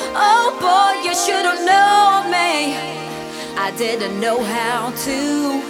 Oh boy, you should have known me. I didn't know how to.